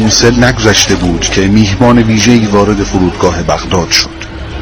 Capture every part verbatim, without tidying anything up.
این سال نگذشته بود که میهمان ویژه‌ای وارد فرودگاه بغداد شد.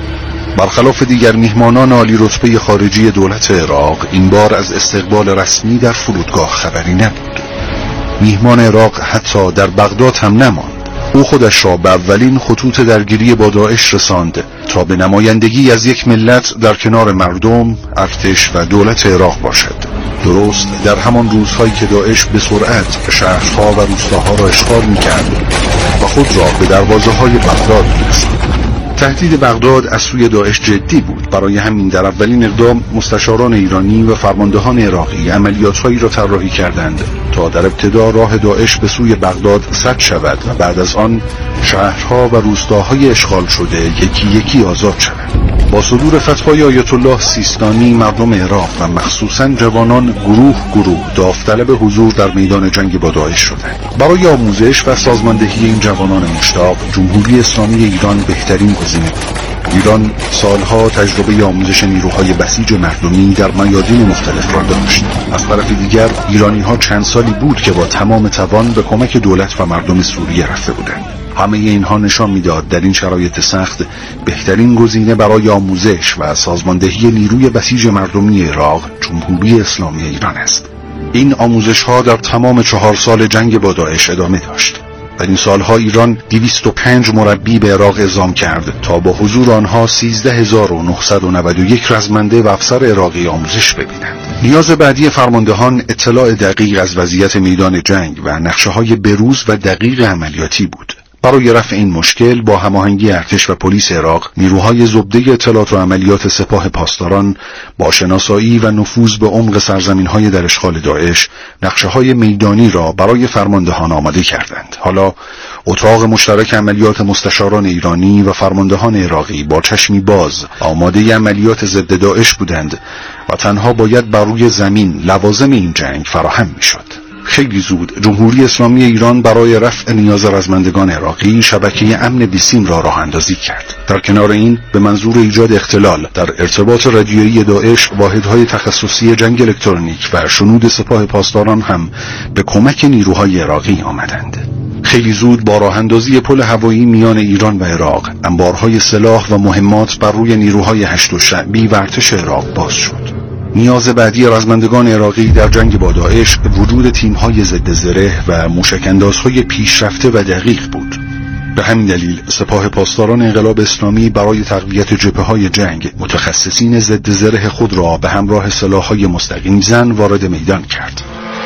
برخلاف دیگر میهمانان عالی رتبه خارجی دولت عراق، این بار از استقبال رسمی در فرودگاه خبری نبود. میهمان عراق حتی در بغداد هم نماند. او خودش را به اولین خطوط درگیری با داعش رساند تا به نمایندگی از یک ملت در کنار مردم، ارتش و دولت عراق باشد. درست در همان روزهایی که داعش به سرعت شهرها و روستاها را اشغال می‌کرد و خود را به دروازه‌های بغداد می‌رساند. تهدید بغداد از سوی داعش جدی بود. برای همین در اولین اقدام مستشاران ایرانی و فرماندهان عراقی عملیات‌هایی را طراحی کردند تا در ابتدا راه داعش به سوی بغداد سد شود و بعد از آن شهرها و روستاهای اشغال شده یکی یکی آزاد شوند. با صدور فتوای آیت الله سیستانی، مردم عراق و مخصوصاً جوانان گروه گروه داوطلب حضور در میدان جنگ با داعش شدند. برای آموزش و سازماندهی این جوانان مشتاق، جمهوری اسلامی ایران بهترین گزینه بود. ایران سالها تجربه آموزش نیروهای بسیج مردمی در میادین مختلف را داشت. از طرف دیگر ایرانی‌ها چند سالی بود که با تمام توان به کمک دولت و مردم سوریه رفته بودند. همه اینها نشان میداد در این شرایط سخت بهترین گزینه برای آموزش و سازماندهی نیروی بسیج مردمی عراق جمهوری اسلامی ایران است. این آموزش ها در تمام چهار سال جنگ با داعش ادامه داشت. در این سالها ایران دویست و پنج مربی به عراق اعزام کرد تا با حضور آنها سیزده هزار و نهصد و نود و یک رزمنده و افسر عراقی آموزش ببینند. نیاز بعدی فرماندهان اطلاع دقیق از وضعیت میدان جنگ و نقشه‌های بروز و دقیق عملیاتی بود. برای رفع این مشکل با هماهنگی ارتش و پلیس عراق، نیروهای زبده اطلاعات و عملیات سپاه پاسداران با شناسایی و نفوذ به عمق سرزمین‌های در اشغال داعش، نقشه‌های میدانی را برای فرماندهان آماده کردند. حالا اتاق مشترک عملیات مستشاران ایرانی و فرماندهان عراقی با چشمی باز آماده عملیات ضد داعش بودند و تنها باید بر روی زمین لوازم این جنگ فراهم می‌شد. خیلی زود جمهوری اسلامی ایران برای رفع نیاز رزمندگان عراقی شبکه امن بیسیم را راه اندازی کرد. در کنار این به منظور ایجاد اختلال در ارتباط رادیویی داعش، واحدهای تخصصی جنگ الکترونیک و شنود سپاه پاسداران هم به کمک نیروهای عراقی آمدند. خیلی زود با راه اندازی پل هوایی میان ایران و عراق، انبارهای سلاح و مهمات بر روی نیروهای هشت شعبی و ارتش عراق باز شد. نیاز بعدی رزمندگان عراقی در جنگ با داعش وجود تیم‌های ضد زره و موشک‌اندازهای پیشرفته و دقیق بود. به همین دلیل سپاه پاسداران انقلاب اسلامی برای تقویت جبهه‌های جنگ متخصصین ضد زره خود را به همراه سلاح‌های مستقیم زن وارد میدان کرد.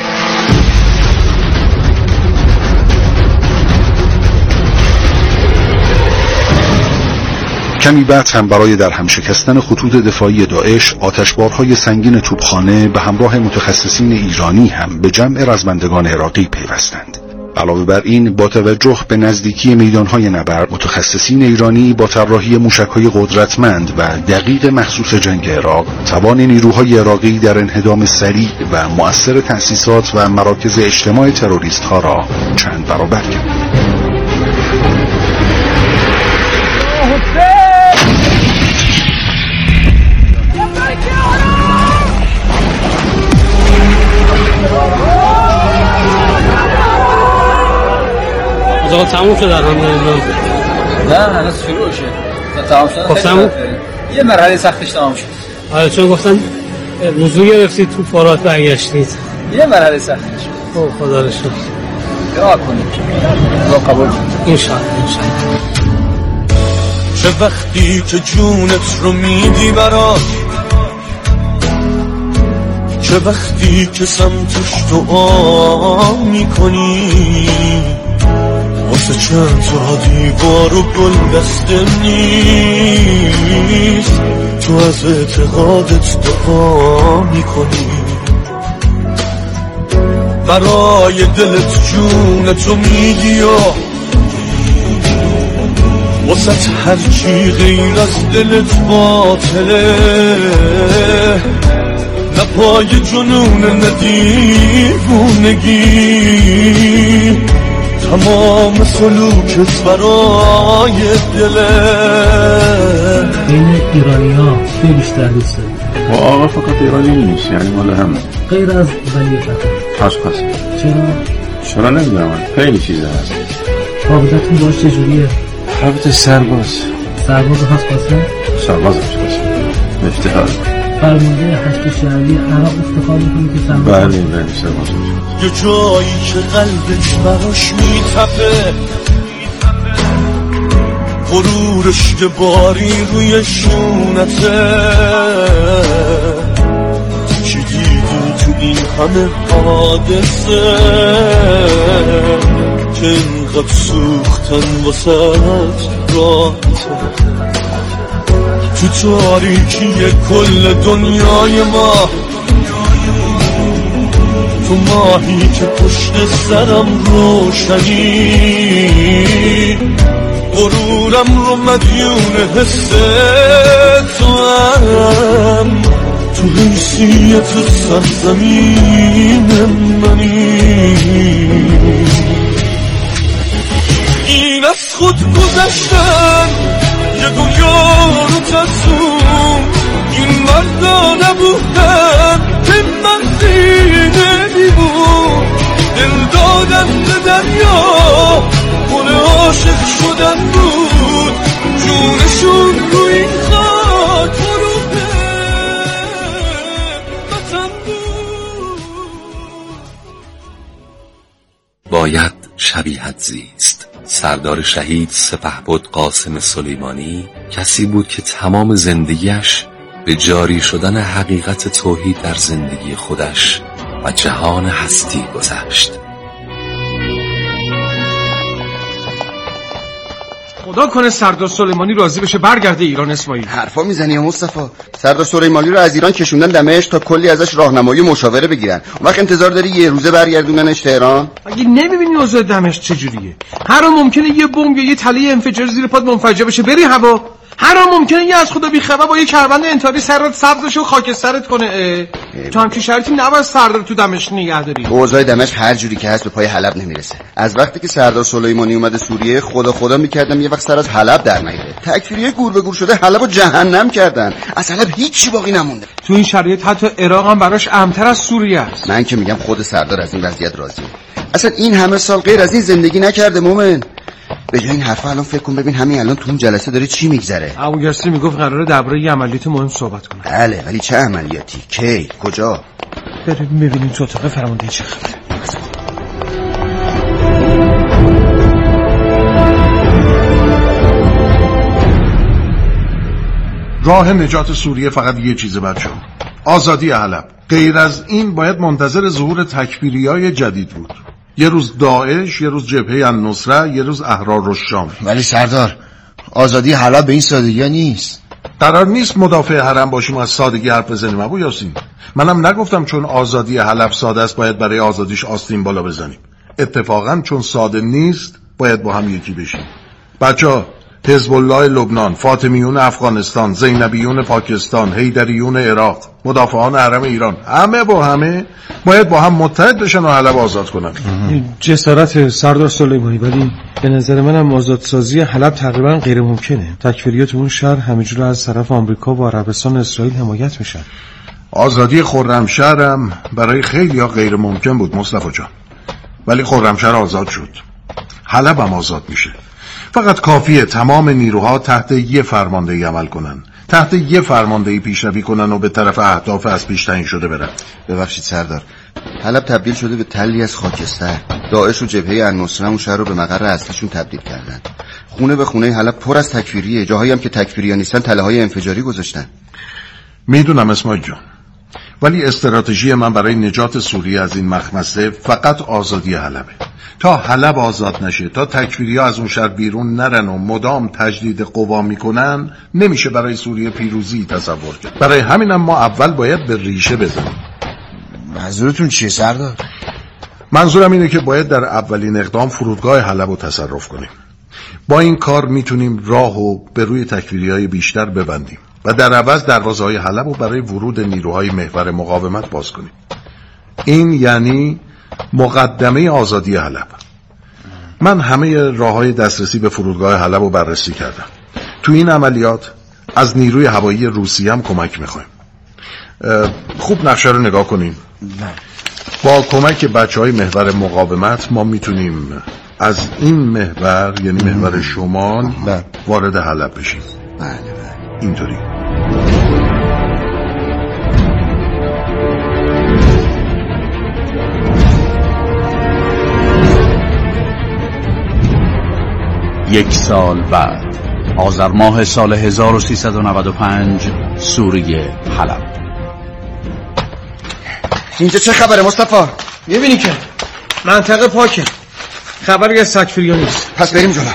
کمی بعد هم برای در هم شکستن خطوط دفاعی داعش، آتشبارهای سنگین توپخانه به همراه متخصصین ایرانی هم به جمع رزمندگان عراقی پیوستند. علاوه بر این، با توجه به نزدیکی میدانهای نبرد، متخصصین ایرانی با طراحی موشک‌های قدرتمند و دقیق مخصوص جنگ عراق، توان نیروهای عراقی در انهدام سریع و مؤثر تأسیسات و مراکز اجتماع تروریست‌ها را چند برابر کرد. آقا تموم شد الحمدلله. نه هنوز شروع شد. تمام شد. خب تموم. یه مرحله سختش تمام شد. آره چون گفتن وضو گرفتید تو فارات برگشتید. یه مرحله سختش. خب خدا رو شکر. دعا کنید. دعا قبول کنید. ان شاء الله ان شاء الله. چه وقتی که جونت رو میدی برات، چه وقتی که سمتش دعا میکنی، واسه چند تا دیوار و گل دسته نیست، تو از اعتقادت دعا میکنی، برای دلت جونتو میدی و واسه هرچی غیر از دلت باطله، نه پای جنون نه دیوونگی، تمام سلوکت برای دله. این ایرانی ها خیلی بیشتر دوست داریم و آقا فقط ایرانی نیست، یعنی مال همه غیر از ولی فقط اشخاص. چرا؟ چرا نمیدونم، خیلی چیزه هست. رابطتون باش چجوریه؟ رابطه سرباز سرباز خاص قاسم؟ سرباز هست قاسم افتخار فرمانده هشت شهری عراق افتخار میکنه که سرباز بله بله سرباز یه جایی که قلبش براش میتپه غرورش که باری روی شونته چی دیدی تو این همه حادثه که اینقدر سوختن واسهت راحته تو تاریکی کل دنیای ما تو ماهی که پشت سرم روشنی غرورم رو مدیون حس تو هم تو حیثیت سرزمین منی این از خود گذشتن یه دنیا رو ترسون این مردا نبودن که مردینه بیبون دل دادن به دریا خونه عاشق شدن بود جونشون رو این خاک فروده وطن بود. باید شبیهت زیست. سردار شهید سپهبد قاسم سلیمانی کسی بود که تمام زندگیش به جاری شدن حقیقت توحید در زندگی خودش و جهان هستی گذشت. خدا کنه سردار سلیمانی راضی بشه برگرده ایران. اسماعیل حرفا میزنی یا مصطفی؟ سردار سلیمانی رو از ایران کشوندن دمشق تا کلی ازش راهنمایی و مشاوره بگیرن. اون وقت انتظار داری یه روزه برگردوننش تهران؟ اگه نمیبینی اوضاع دمشق چجوریه؟ هر آن ممکنه یه بمب یا یه تله انفجاری زیر پات منفجر بشه بری هوا. هر آن ممکنه یه از خدا بی خبر با یه کروند انتحاری سرت سبزش و خاکسترت کنه. تو هم که شرطی نباید سردار تو دمشق نگه داری. اوضاع دمشق هر جوری که هست به پای حلب نمیرسه. از وقتی که سردار سلیمانی اومده سوریه خدا خدا میکردم یه وقت سر از حلب در نیاره. تکفیری گور به گور شده حلبو جهنم کردن. از حلب هیچی باقی نمونده. تو این شرایط حتی عراق هم براش امن‌تر از سوریه است. من که میگم خود سردار از این وضعیت راضیه. اصلا این همه سال غیر از این زندگی نکرده مومن. به جای این حرفا الان فکر کن ببین همین الان تو اون جلسه داره چی میگذره. ابوگرسی میگفت قراره درباره یه عملیات مهم صحبت کنه. بله ولی چه عملیاتی؟ کی؟ کجا؟ بریم ببینیم تو اتاق فرمانده چه خبره. راه نجات سوریه فقط یه چیزه بچه‌ها، آزادی حلب. غیر از این باید منتظر ظهور تکفیریای جدید بود. یه روز داعش، یه روز جبهه النصره، یه روز احرار الشام. ولی سردار آزادی حلب به این سادگی نیست. قرار نیست مدافع حرم باشیم و از سادگی حرف بزنیم ابو یاسین. منم نگفتم چون آزادی حلب ساده است باید برای آزادیش آستین بالا بزنیم. اتفاقا چون ساده نیست باید با هم یکی بشیم. بچه‌ها، حزب الله لبنان، فاطمیون افغانستان، زینبیون پاکستان، حیدریون عراق، مدافعان حرم ایران، همه با همه باید با هم متحد بشن و حلب آزاد کنن. جسارت سردار سلیمانی، ولی به نظر منم آزادسازی حلب تقریبا غیر ممکنه. تکفیریات اون شهر همینجور از طرف آمریکا و عربستان و اسرائیل حمایت میشن. آزادی خرمشهر هم برای خیلی‌ها غیر ممکن بود مصطفی جان، ولی خرمشهر آزاد شد. حلب هم آزاد میشه. فقط کافیه تمام نیروها تحت یه فرماندهی عمل کنن، تحت یه فرماندهی پیشروی کنن و به طرف اهداف از پیش تعیین شده برن. ببخشید سردار، حلب تبدیل شده به تلی از خاکستر. داعش و جبهه النصره اون شهر رو به مقر اصلیشون تبدیل کردن. خونه به خونه حلب پر از تکفیریه. جاهایی هم که تکفیریا نیستن تله‌های انفجاری گذاشتن. میدونم اسماعیل جان، ولی استراتژی من برای نجات سوریه از این مخمسه فقط آزادی حلبه. تا حلب آزاد نشه، تا تکفیریا از اون شهر بیرون نرن و مدام تجدید قوا میکنن، نمیشه برای سوریه پیروزی تصور کرد. برای همینم ما اول باید به ریشه بزنیم. منظورتون چیه سردار؟ منظورم اینه که باید در اولین اقدام فرودگاه حلب رو تصرف کنیم. با این کار میتونیم راهو به روی تکفیریای بیشتر ببندیم و در عوض دروازه‌های حلب رو برای ورود نیروهای محور مقاومت باز کنیم. این یعنی مقدمه آزادی حلب. من همه راه‌های دسترسی به فرودگاه حلب رو بررسی کردم. تو این عملیات از نیروی هوایی روسیه هم کمک می‌خوایم. خوب نقشه رو نگاه کنیم. با کمک بچه‌های محور مقاومت ما میتونیم از این محور یعنی محور شمال بله. وارد حلب بشیم. بله بله اینطوری. یک سال بعد، آذر ماه سال هزار و سیصد و نود و پنج، سوریه، حلب. اینجا چه خبره مصطفی؟ میبینی که منطقه پاکه، خبری از تکفیریا نیست. پس بریم جلو.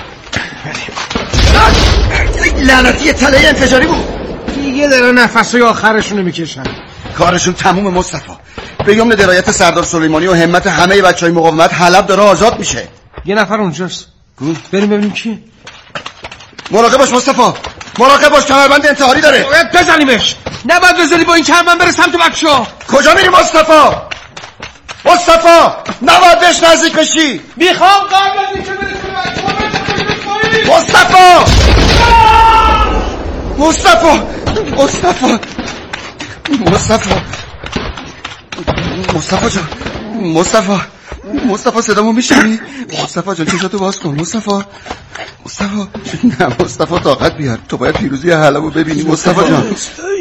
لعنتی تله انفجاری بود. دیگه داره نفسای آخرشونو میکشن. کارشون تموم مصطفی. به یمن درایت سردار سلیمانی و همت همه بچهای مقاومت حلب داره آزاد میشه. یه نفر اونجاست. بریم ببینیم کی. مراقب باش مصطفی، مراقب باش، کمربند انتحاری داره. باید بزنیمش. نباید بزنی با این کمربند بره سمت بچه‌ها. کجا میری مصطفی؟ مصطفی نباید بهش نزدیک بشی. میخوام قبل از اینکه برسه مصطفی مصطفی مصطفی مصطفی مصطفی جان، مصطفی مصطفی صدامو میشنی؟ مصطفی جان چشاتو باز کن. مصطفی مصطفی نه مصطفی طاقت بیار، تو باید پیروزی حلبو ببینی مصطفی جان.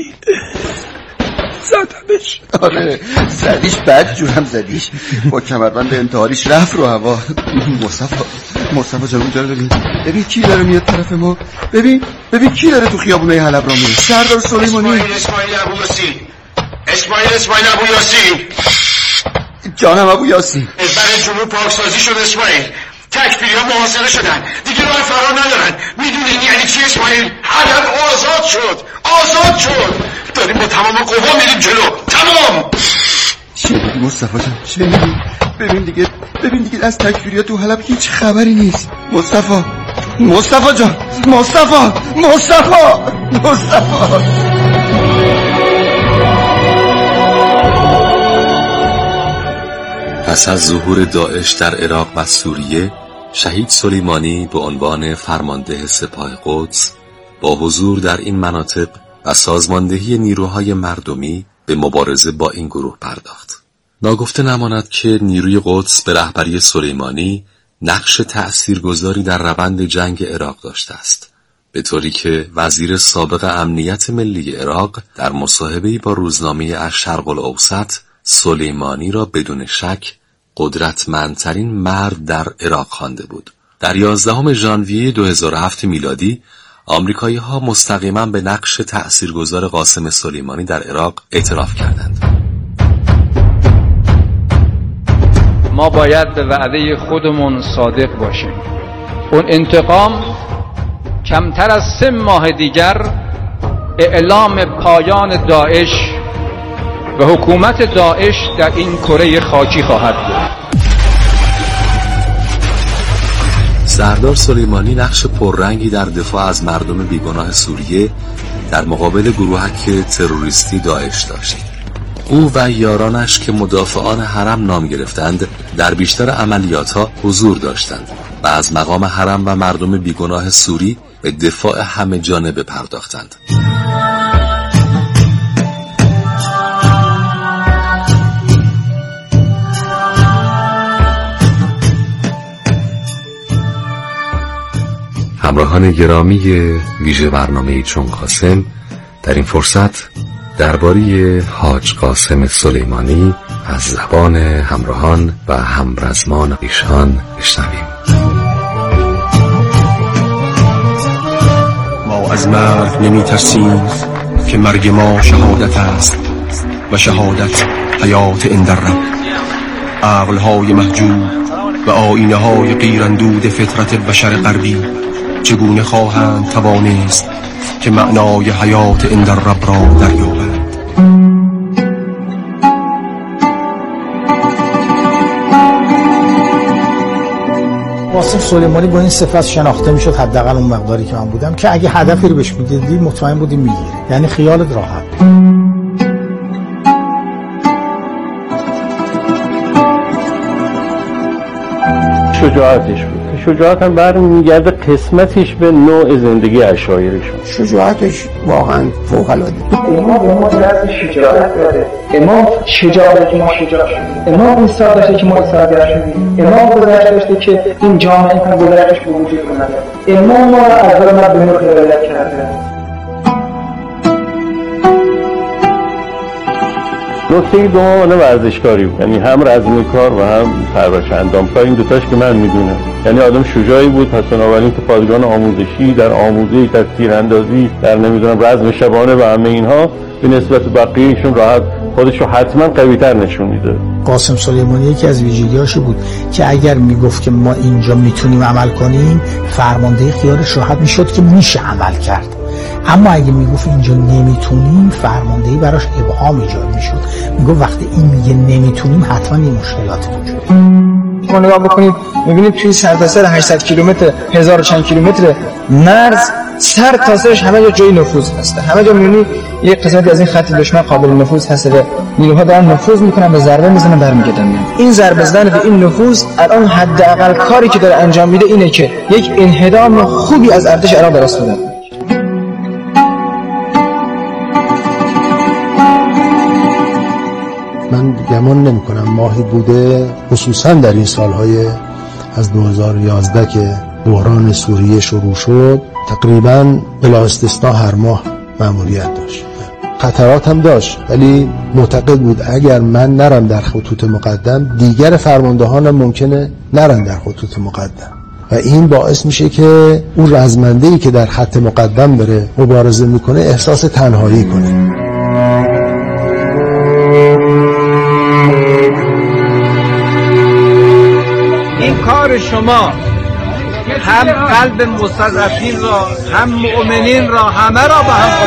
زدمش. آره زدیش، بد جورم زدیش، با کمربند انتحاریش رفت رو هوا. مصطفی مصطفی جان اونجا رو ببین، ببین کی داره میاد طرف ما. ببین ببین کی داره تو خیابونای حلب را میره. سردار سلیمانی. اسماعیل اسماعیل ابو یاسین. اسماعیل اسماعیل ابو یاسین. جانم ابو یاسین. برای جنوب پاکسازی شد اسماعیل. تکفیریا محاصره شدن، دیگه راه فرار ندارن. میدونی یعنی چی اسماعیل؟ حلب آزاد شد، آزاد شد. داریم با تمام قوا میریم جلو. تمام. چه میگی مصطفی جان؟ چه میگی؟ ببین دیگه ببین دیگه از تکفیریا تو حلب هیچ خبری نیست. مصطفی مصطفی جان، مصطفی مصطفی مصطفی پس از ظهور داعش در عراق و سوریه، شهید سلیمانی به عنوان فرمانده سپاه قدس با حضور در این مناطق و سازماندهی نیروهای مردمی به مبارزه با این گروه پرداخت. ناگفته نماند که نیروی قدس به رهبری سلیمانی نقش تأثیرگذاری در روند جنگ عراق داشته است، به طوری که وزیر سابق امنیت ملی عراق در مصاحبه‌ای با روزنامه الشرق الاوسط سلیمانی را بدون شک قدرتمندترین مرد در عراق خوانده بود. در یازدهم ژانویه دو هزار و هفت میلادی آمریکایی‌ها مستقیما به نقش تأثیرگذار قاسم سلیمانی در عراق اعتراف کردند. ما باید به وعده خودمون صادق باشیم. اون انتقام کمتر از سه ماه دیگر اعلام پایان داعش و حکومت داعش در این کره خاکی خواهد بود. سردار سلیمانی نقش پررنگی در دفاع از مردم بیگناه سوریه در مقابل گروهک تروریستی داعش داشت. او و یارانش که مدافعان حرم نام گرفتند در بیشتر عملیاتها حضور داشتند و از مقام حرم و مردم بیگناه سوری به دفاع همه جانبه پرداختند. همراهان گرامی ویژه برنامه چون قاسم، در این فرصت درباره حاج قاسم سلیمانی از زبان همراهان و همرزمان ایشان بشنویم. ما از مرگ نمی ترسیم که مرگ ما شهادت است و شهادت حیات اندر رب. عقلهای محجوب و آینه های غیراندود فطرت بشر غربی چگونه خواهند توانست که معنای حیات اندر رب را دریابند؟ قاسم سلیمانی با این صفت شناخته میشد، حداقل اون مقداری که من بودم، که اگه هدفی رو بهش میدیدی مطمئن بودی میگیره، یعنی خیالت راحت. شجاعتش بود، شجاعت هم برمیگرده قسمتش به نوع زندگی عشایرشون. شجاعتش واقعا فوق العاده. امام به ما درس شجاعت داده. امام شجاعت ما شجاع شدیم. امام این سال داشته که ما ایثار شدیم. امام گذشته داشته که این جامعه هم گذشتش به وجود اومده. امام ما را از ظلمت به نور هدایت کرده. نکته دوم ورزشکاری بود، یعنی هم رزمی کار و هم پرورش اندامکار. این دوتاش که من میدونم، یعنی آدم شجاعی بود. پس بنابراین تو پادگان آموزشی، در آموزش، در تیراندازی، در نمیدونم رزم شبانه و همه اینها به نسبت بقیه‌شون راحت خودش رو حتما قوی‌تر نشون میده. قاسم سلیمانی یکی از ویژگی‌هاش بود که اگر میگفت که ما اینجا میتونیم عمل کنیم، فرمانده خیالش راحت میشد که میشه عمل کرد. اما اگه میگفت اینجا نمیتونیم، فرماندهی براش ابهام ایجاد میشد. میگفت وقتی این میگه نمیتونیم، حتما این مشکلات وجود داره. شما نگاه بکنید میبینید توی سرتاسر هشتصد کیلومتر، هزار و چند کیلومتر مرز، سر تا سرش همه جا جای نفوذ هسته. همه جا میبینید یک قسمتی از این خط دشمن قابل نفوذ هست و نیروها دارن نفوذ میکنن، به ضربه میزنن، برمیگردن. این ضربه زدن به این نفوذ الان حداقل کاری که داره انجام میده اینه که یک انهدام خوبی از ارتش عراق درست بده. من گمان نمی کنم ماهی بوده، خصوصا در این سالهای از دو هزار و یازده که بحران سوریه شروع شد، تقریبا بلا استثنا هر ماه مأموریت داشت. خطرات هم داشت، ولی معتقد بود اگر من نرم در خطوط مقدم، دیگر فرماندهانم ممکنه نرن در خطوط مقدم و این باعث میشه که اون رزمنده‌ای که در خط مقدم بره مبارزه میکنه احساس تنهایی کنه. این کار شما هم قلب مستضعفین را، هم مؤمنین را، همه را به هم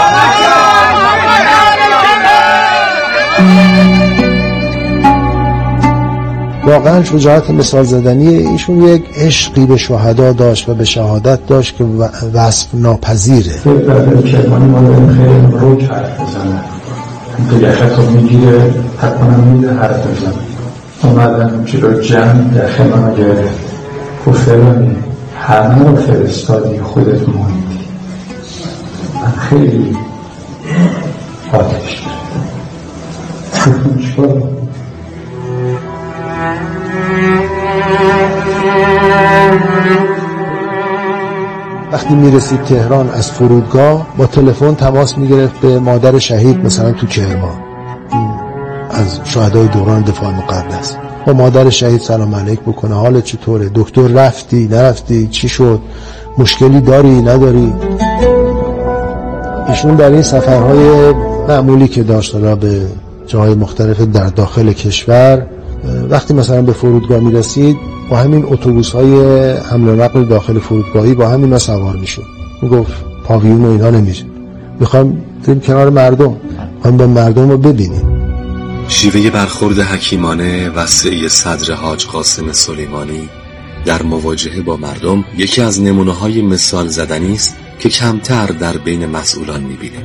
واقعا شجاعت مثال زدنی ایشون یک عشقی به شهدا داشت و به شهادت داشت که وصف ناپذیره. در کرمانی ما داریم خیلی روک حرف بزنم، که یخت رو میگیره، حتما هم میده حرف بزنم. اومدم جلو جمع در خیمه گرفت، گفت فلانی همه رو فرستادی، خودت موندی. من خیلی آتش گفتم چیکار؟ وقتی میرسید تهران از فرودگاه با تلفن تماس میگرفت به مادر شهید، مثلا تو کرمان، از شهدای دوران دفاع مقدس، با مادر شهید سلام علیک بکنه، حالت چطوره، دکتر رفتی نرفتی، چی شد، مشکلی داری نداری. ایشون در این سفرهای معمولی که داشت را به جاهای مختلف در داخل کشور، وقتی مثلا به فرودگاه میرسید با همین اتوبوس‌های حمل و نقل داخل فرودگاهی با همین ما سوار میشد. میگفت پاویون و اینا نمیشه، میخوام بریم کنار مردم، هم به مردم رو ببینیم. شیوه برخورد حکیمانه و سعی صدر حاج قاسم سلیمانی در مواجهه با مردم یکی از نمونه‌های مثال زدنی است که کمتر در بین مسئولان می‌بینیم.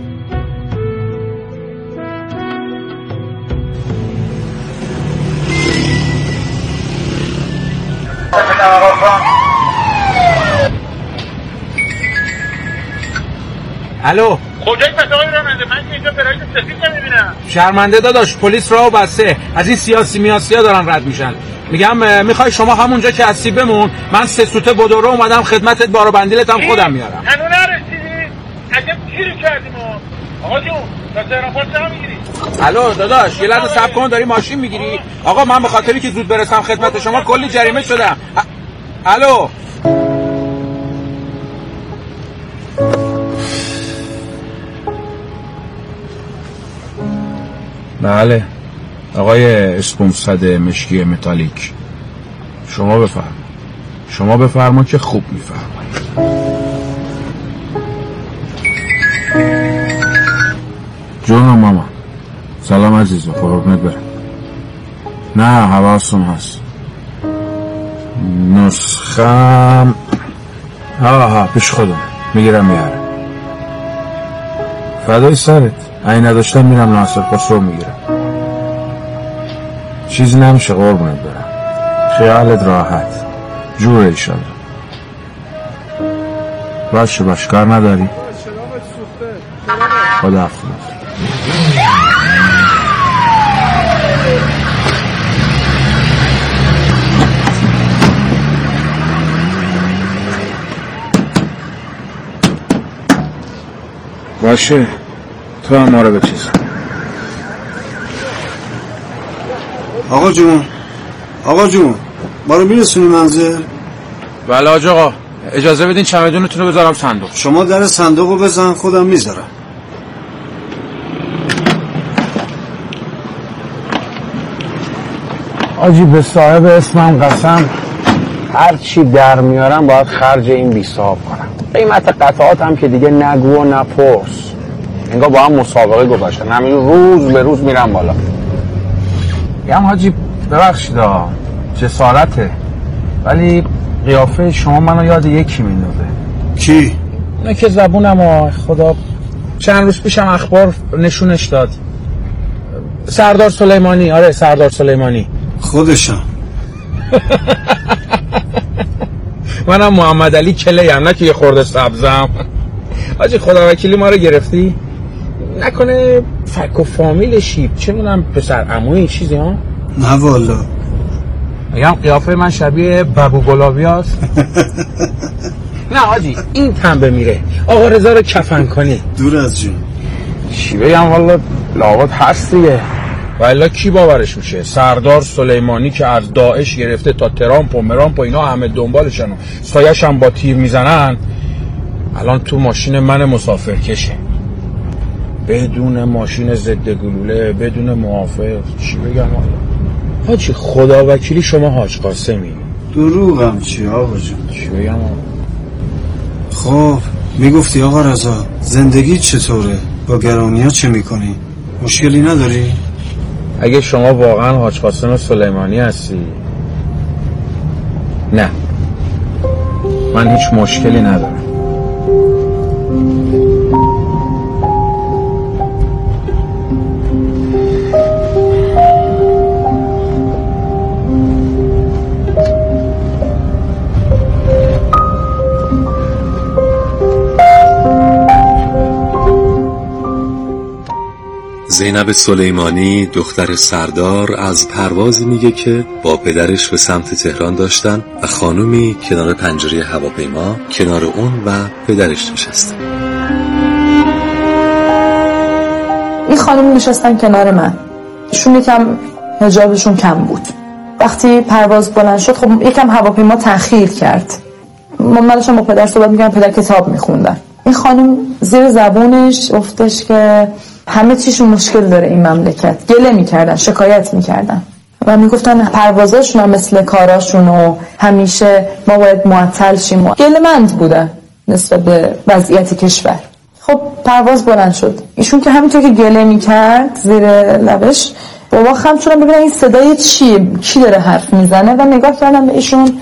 الو، کجایی پس آقای راننده؟ من که اینجا برایت سفید نمیبینم. شرمنده داداش، پلیس راهو بسته، از این سیاسی میاسیا دارن رد میشن. میگم میخوای شما همونجا که هستی بمون، من سه سوته بدورو اومدم خدمتت، بارو بندیلت هم خودم میارم. هنو نرسیدی؟ عجب گیری کردیم آقا جون. تا تهران پاس نمیگیری؟ الو داداش، یه لحظه صبر کن، داری ماشین میگیری؟ آقا من به خاطری که زود برسم خدمت شما کلی جریمه شدم. الو بله آقای اسپونسد مشکی متالیک، شما بفرما شما بفرما که خوب میفرمایید. جونم ماما، سلام عزیزم، قربونت برم. نه حواسم هست، نسخم ها ها پیش خودم میگیرم میارم. فدای سرت، این نداشتم میرم ناصر خسرو میگیرم. چیزی نمیشه قربونت برم، خیالت راحت. جوره ایشالا. باشه باشه کار نداری. خدا حافظ. باشه تو هم ما رو بچیز. آقا جون آقا جون ما رو میرسونی منزل؟ بله حاج آقا اجازه بدین چمدونتون رو بذارم صندوق. شما در صندوق رو بزن خودم میذارم. آجی به صاحب اسمم قسم هر چی در میارم باید خرج این بی صاحب کنم. قیمت قطعات هم که دیگه نگو و نپرس. انگار با هم مسابقه گذاشتن، همین روز به روز میرم بالا. یه هم حاجی ببخشید ها جسارته ولی قیافه شما منو یاد یکی میندازه. کی؟ نه که زبونم ها خدا چند روز پیشم اخبار نشونش داد. سردار سلیمانی. آره سردار سلیمانی خودشم. منم محمد علی کلیم نه که یه خورده سبزم. حاجی خدا وکیلی ما رو گرفتی؟ نکنه فک و فامیلشی چه میدونم پسر عمویی چیزی ها؟ نه والا میگم قیافه من شبیه بابو گلابی هست. نه حاجی این تنبه میره آقا رضا رو کفن کنی. دور از جون. چی بگم والا لابد هست دیگه. والا کی باورش میشه؟ سردار سلیمانی که از داعش گرفته تا ترامپ و مرامپ و اینا همه دنبالشن و سایش هم با تیر میزنن، الان تو ماشین من مسافر کشه بدون ماشین ضد گلوله بدون محافظ. چی بگم والا حاجی خدا وکیلی شما حاج قاسمی. دروغم چی آقا جون؟ چی بگم آقا؟ خب میگفتی آقا رضا زندگی چطوره؟ با گرانی‌ها چه میکنی؟ مشکلی نداری؟ اگه شما واقعا حاج قاسم سلیمانی هستی نه من هیچ مشکلی ندارم. زینب سلیمانی دختر سردار از پروازی میگه که با پدرش به سمت تهران داشتن و خانومی کنار پنجره هواپیما کنار اون و پدرش نشستن. این خانم نشستن کنار من، ایشون یکم حجابشون کم بود. وقتی پرواز بلند شد خب یکم هواپیما تأخیر کرد. من داشتم با پدر صحبت میکردم، پدر کتاب میخوندن. این خانم زیر زبونش گفتش که همه چیشون مشکل داره این مملکت. گله میکردن، شکایت میکردن و میگفتن پروازاشون هم مثل کاراشون و همیشه ما باید معطل شیم و گله مند بودن نسبت به وضعیت کشور. خب پرواز بلند شد، ایشون که همینطور که گله میکرد زیر لبش بابا خم شدن ببینن این صدای چیه، کی داره حرف میزنه و نگاه کردن به ایشون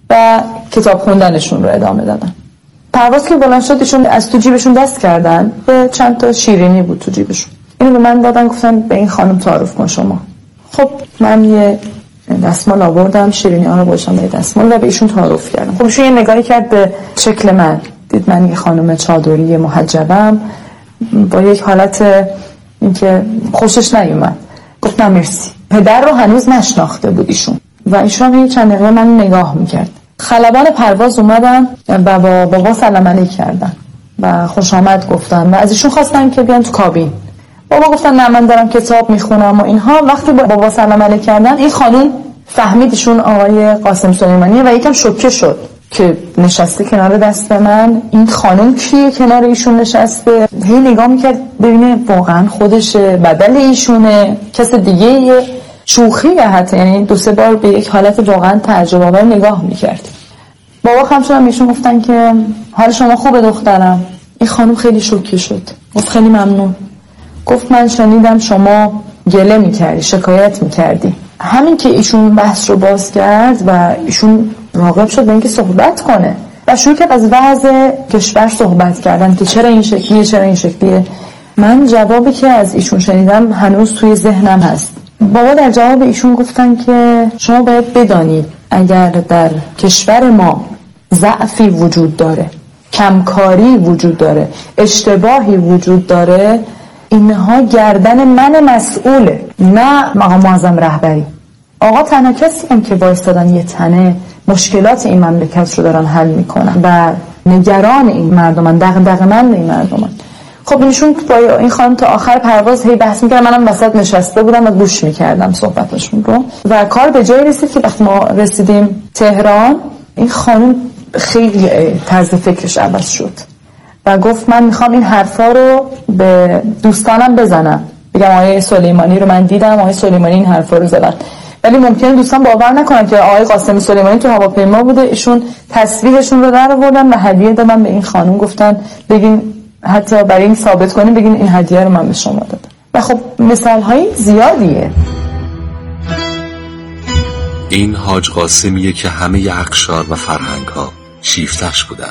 و کتاب خوندنشون رو ادامه دادن. پرواز که بلند شد ایشون از تو جیبشون دست کردن، به چند تا شیرینی بود تو جیبشون، اینو به من دادن، گفتن به این خانم تعارف کن شما. خب من یه دستمال آوردم، شیرینی ها رو گذاشتم به دستمال و به ایشون تعارف کردم. خب ایشون یه نگاهی کرد به شکل من، دید من یه خانم چادری محجبم با یک حالت اینکه خوشش نیومد، گفت نه مرسی. پدر رو هنوز نشناخته بود ایشون و ایشون هم چند دقیقه من نگاه میکرد. خلبان پرواز اومدن و با بابا سلام علیک کردن و خوش آمد گفتن و از ایشون خواستن که بیان تو کابین. بابا گفتن نه من دارم کتاب میخونم و اینها. وقتی با بابا سلام علیک کردن این خانم فهمید ایشون آقای قاسم سلیمانی و یکم شوکه شد که نشسته کنار دست من، این خانم کیه کنار ایشون نشسته. هی نگاه میکرد ببینه واقعا خودشه، بدل ایشونه، کس دیگه یه شوخی حتی، یعنی دو سه بار به یک حالت واقعا تعجب آور نگاه میکرد. بابا خم شدن ایشون گفتن که حال شما خوبه دخترم. این خانم خیلی شوکه شد، گفت خیلی ممنون. گفت من شنیدم شما گله میکردی، شکایت میکردی. همین که ایشون بحث رو باز کرد و ایشون راغب شد به اینکه صحبت کنه و شروع کرد از وضع کشور صحبت کردن که چرا این شکلیه چرا این شکلیه. من جوابی که از ایشون شنیدم هنوز توی ذهنم هست. بابا در جواب ایشون گفتن که شما باید بدانید اگر در کشور ما ضعفی وجود داره، کمکاری وجود داره، اشتباهی وجود داره، اینها گردن من مسئوله، نه مقام معظم رهبری. آقا تنها کسی هم که وایستادن یه تنه مشکلات این مملکت رو دارن حل میکنن و نگران این مردمن، دغدغه‌مند این مردمن. خب ایشون با این خانم تا آخر پرواز هی بحث میکردن، منم وسط نشسته بودم و گوش میکردم صحبتشون رو و کار به جای رسید که وقتی ما رسیدیم تهران این خانم خیلی طرز فکرش عوض شد و گفت من میخوام این حرفا رو به دوستانم بزنم، بگم آقای سلیمانی رو من دیدم، آقای سلیمانی این حرفا رو زدن. ولی ممکنه دوستان باور نکنن که آقای قاسم سلیمانی تو هواپیما بوده، ایشون تصویرشون رو در آوردن و هدیه دادن به این خانم، گفتن بگین حتی برای این ثابت کنیم بگین این هدیه رو من به شما دادم. و خب مثال های زیادیه. این حاج قاسمیه که همه اقشار و فرهنگ ها شیفتش بودن.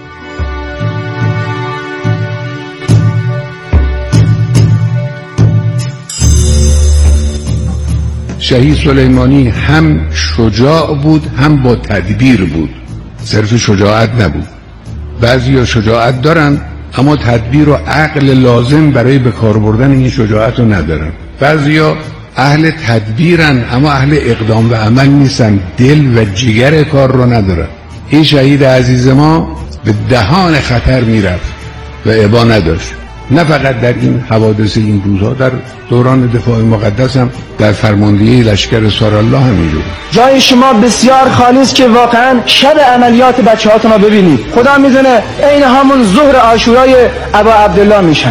شهید سلیمانی هم شجاع بود هم با تدبیر بود، صرف شجاعت نبود. بعضی ها شجاعت دارن اما تدبیر و عقل لازم برای به کار بردن این شجاعت رو ندارن. بعضی ها اهل تدبیرن اما اهل اقدام و عمل نیستن، دل و جگر کار رو ندارن. این شهید عزیز ما به دهان خطر میرفت و ابا نداشت، نه فقط در این حوادث این روزها، در دوران دفاع مقدس هم، در فرماندهی لشکر سارالله هم اینجور. جای شما بسیار خالی است که واقعا شب عملیات بچه هاتون رو ببینید. خدا میدونه این همون ظهر عاشورای ابا عبدالله میشن.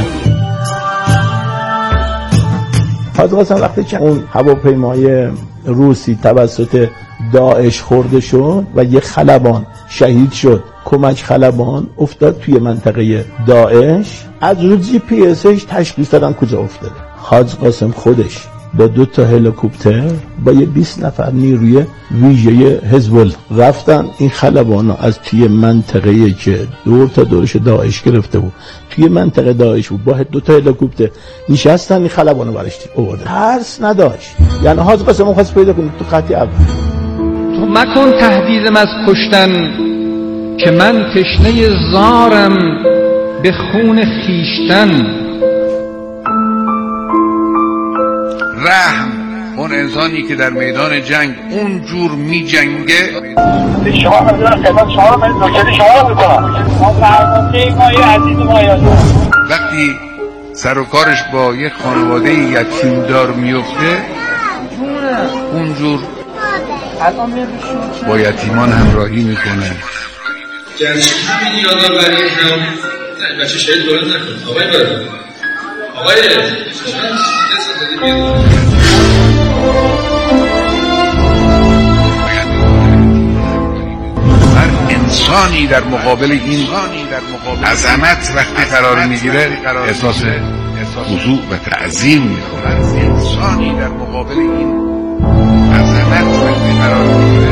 حاج قاسم وقتی که اون هواپیمای روسی توسط داعش خورده شد و یک خلبان شهید شد، کمک خلبان افتاد توی منطقه داعش، از رو جی پی اسش تشخیص دادن کجا افتاده. حاج قاسم خودش با دو تا هلیکوپتر با یه بیست نفر نیروی ویژه حزب الله رفتن این خلبانو از توی منطقه‌ای که دور تا دورش داعش گرفته بود، توی منطقه داعش بود، با دو تا هلیکوپتر نشستن این خلبانو برش آورده. ترس نداشت. یعنی حاج قاسم خواست پیدا کنه تو خط اول. تو مکن تهدیدم از کشتن که من تشنه زارم به خون خیشتن. رحم اون انسانی که در میدان جنگ اونجور می جنگه. شما میدونم خدمت شما رو من نوکر شما رو میکنم. وقتی سر و کارش با یک خانواده یتیمدار میفته اونجور با یتیمان همراهی میکنه. گرچه همین یادآوری هم بچه شهید دولت نکن. آقای برد آقای هر انسانی در مقابل این عظمت وقتی قرار میگیره احساس خضوع و تعظیم میکنه. انسانی در مقابل این عظمت وقتی قرار میگیره.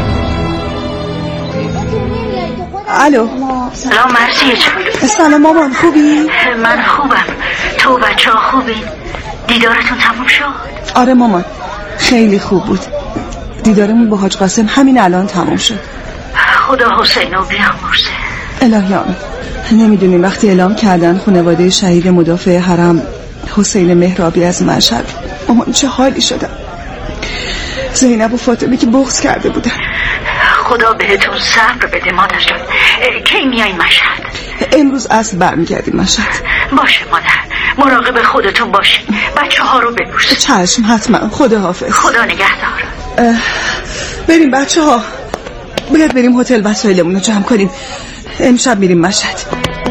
الو سلام مرسی. سلام مامان، خوبی؟ من خوبم، تو بچه ها خوبین؟ دیدارتون تموم شد؟ آره مامان خیلی خوب بود، دیدارمون با حاج قاسم همین الان تموم شد. خدا حسین رو بیامرزه. الهی آمین. نمیدونیم وقتی اعلام کردن خانواده شهید مدافع حرم حسین مهرابی از مشهد، مامان چه حالی شدم. زینب و فاطمه که بغض کرده بودن. خدا بهتون صبر بده مادر جان. کی میای مشهد؟ امروز اصل برمیگردیم مشهد. باشه مادر، مراقب خودتون باشین، بچه ها رو ببوس. چشم حتما. خدا حافظ. خدا نگهدار. بریم بچه ها، باید بریم هتل وسایلمون رو جمع کنیم، امشب میریم مشهد.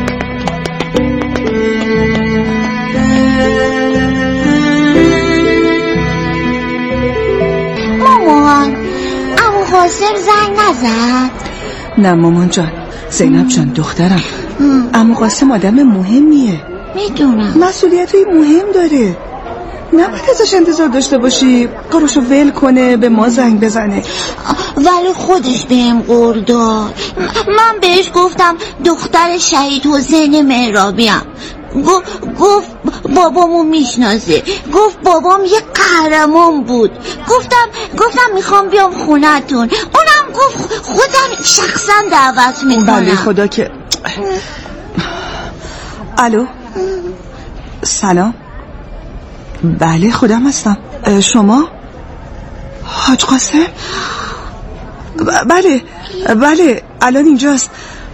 مامان عمو قاسم زنگ نزد؟ نه مامان جان. زینب جان دخترم، عمو قاسم آدم مهمیه. میدونم مسئولیتای مهم داره، نباید ازش انتظار داشته باشی کارشو ول کنه به ما زنگ بزنه. ولی خودش بهم قول داد. من بهش گفتم دختر شهید حسین مهرابیم، گفت بابامو میشناسه، گفت بابام یه قهرمان بود. گفتم گفتم میخوام بیام خونتون، اونم گفت خودم شخصا دعوت میکنم. بله خدا که. الو سلام. بله خودم هستم. شما حاج قاسم؟ ب- بله بله الان اینجاست.